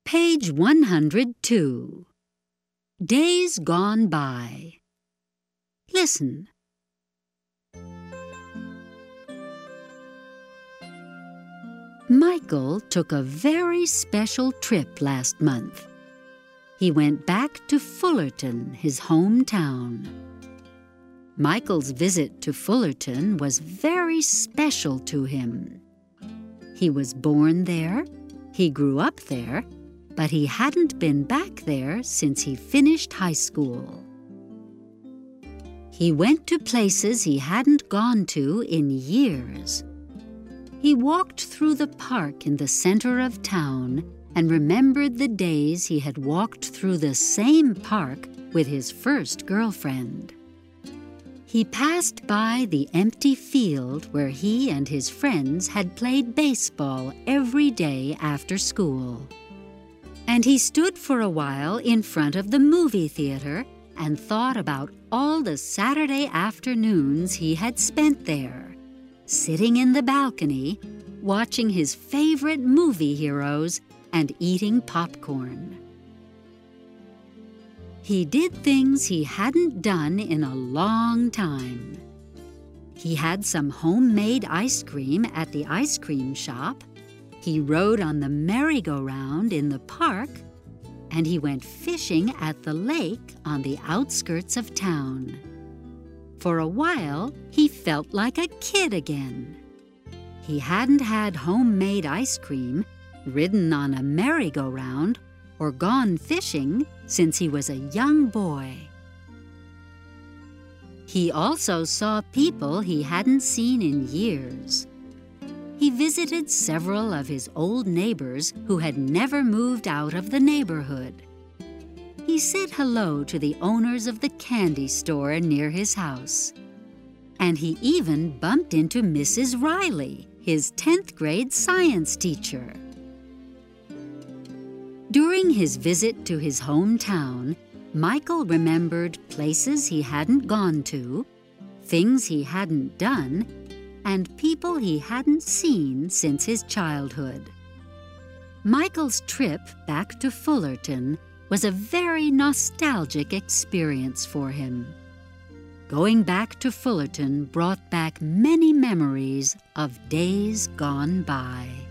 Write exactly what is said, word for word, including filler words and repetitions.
Page one hundred two. Days Gone By. Listen. Michael took a very special trip last month. He went back to Fullerton, his hometown. Michael's visit to Fullerton was very special to him. He was born there, he grew up there, but he hadn't been back there since he finished high school. He went to places he hadn't gone to in years. He walked through the park in the center of town and remembered the days he had walked through the same park with his first girlfriend. He passed by the empty field where he and his friends had played baseball every day after school. And he stood for a while in front of the movie theater and thought about all the Saturday afternoons he had spent there, sitting in the balcony, watching his favorite movie heroes and eating popcorn. He did things he hadn't done in a long time. He had some homemade ice cream at the ice cream shop. He rode on the merry-go-round in the park, and he went fishing at the lake on the outskirts of town. For a while, he felt like a kid again. He hadn't had homemade ice cream, ridden on a merry-go-round, or gone fishing since he was a young boy. He also saw people he hadn't seen in years. He visited several of his old neighbors who had never moved out of the neighborhood. He said hello to the owners of the candy store near his house. And he even bumped into Missus Riley, his tenth grade science teacher. During his visit to his hometown, Michael remembered places he hadn't gone to, things he hadn't done, and people he hadn't seen since his childhood. Michael's trip back to Fullerton was a very nostalgic experience for him. Going back to Fullerton brought back many memories of days gone by.